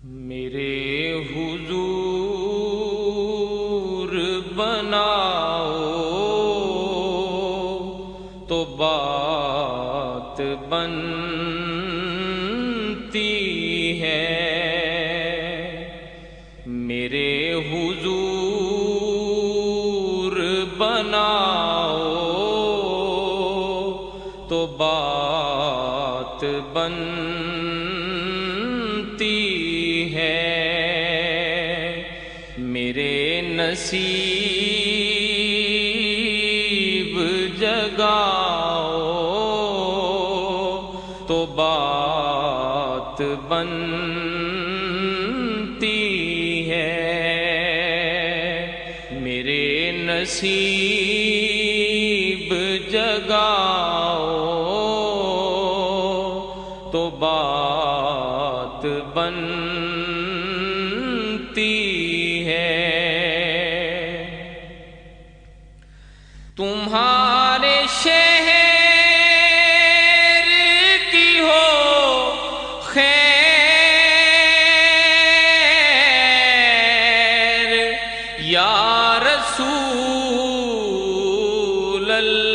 میرے حضور بناؤ تو بات بنتی ہے، میرے حضور بناؤ تو بات بنتی ہے، میرے نصیب جگاؤ تو بات بنتی ہے، میرے نصیب جگاؤ تو بات بنتی ہے، تمہارے شہر کی ہو خیر یا رسول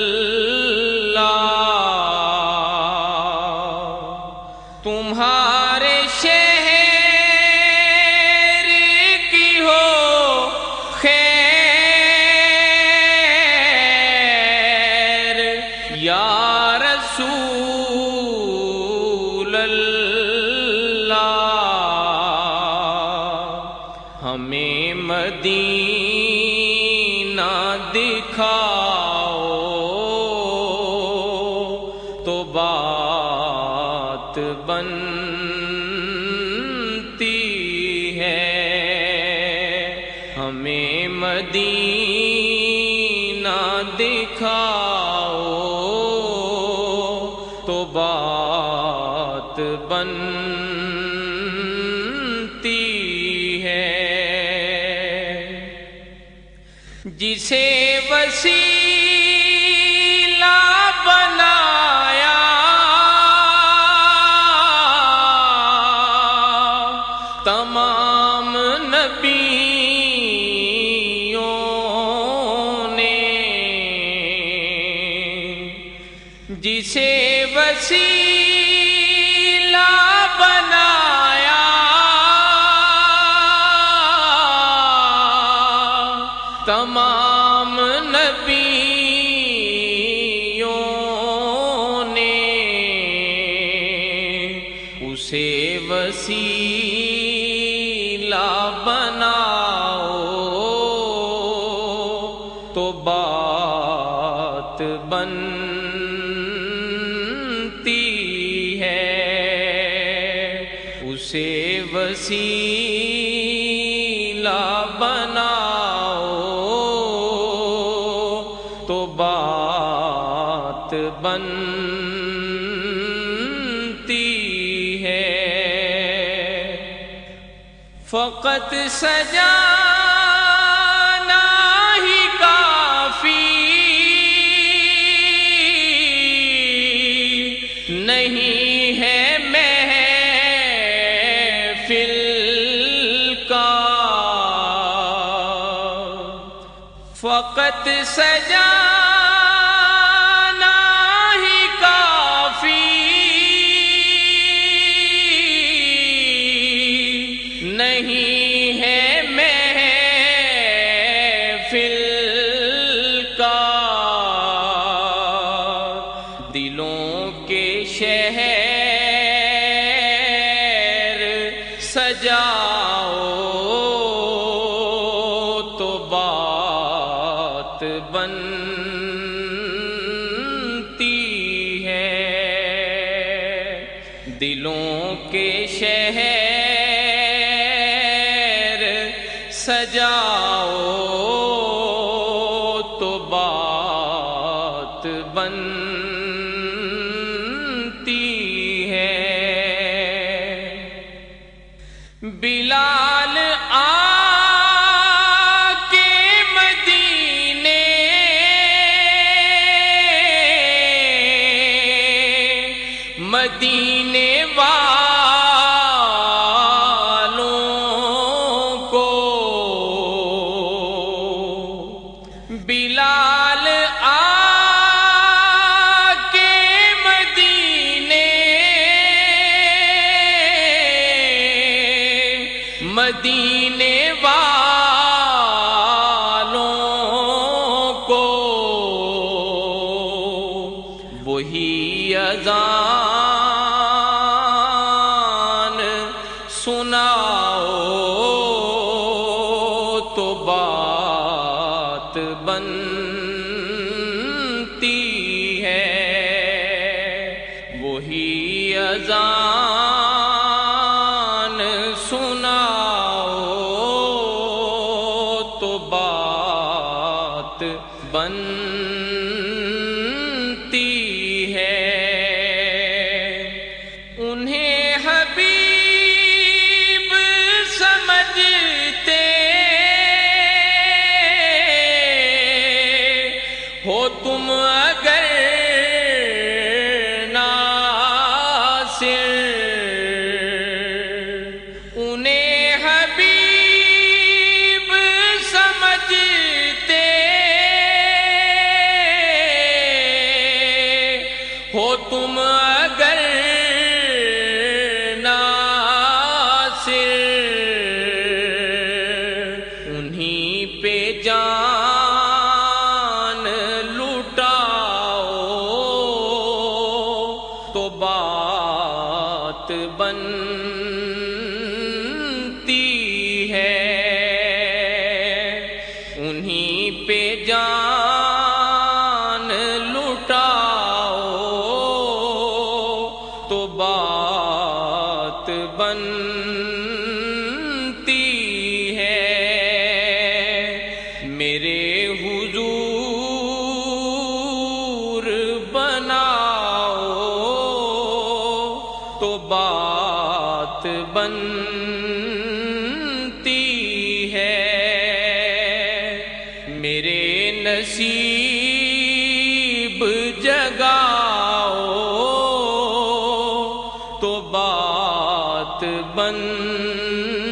اللہ، تمہارے شہر کی ہو خیر یا رسول اللہ، ہمیں مدینہ دکھاؤ تو بات بنتی ہے، ہمیں مدینہ دکھاؤ تو بات بنتی ہے، جسے وسیلہ بنایا تمام نبیوں نے، جسے وسیلہ بنایا تمام نبیوں نے، اسے وسیلہ بناؤ تو بات بنتی ہے، اسے وسیلہ بناؤ تو بات بنتی ہے، فقط سجانا ہی کافی نہیں ہے محفل کا، فقط سجانا ہی کافی نہیں ہے محفل کا، دلوں کے شہر سجاؤ تو بات بنتی ہے، دلوں کے شہر سجاؤ تو بات بنتی ہے، بلال کے مدینے مدینے والوں مدینے والوں کو وہی اذان سناؤ تو بات بنتی ہے، وہی اذان سناؤ تو بات بنتی ہے۔ انہیں حبیب سمجھتے ہو تم اگر ناصر، انہیں حبیب سمجھتے ہو تم اگر ناصر، انہیں پہ جان لٹاؤ تو بات بنتی ہے، انہیں پہ جان لٹاؤ تو بات بنتی ہے۔ میرے حضور بناؤ تو بات بنتی ہے، میرے نصیب جگاؤ تو بات بنتی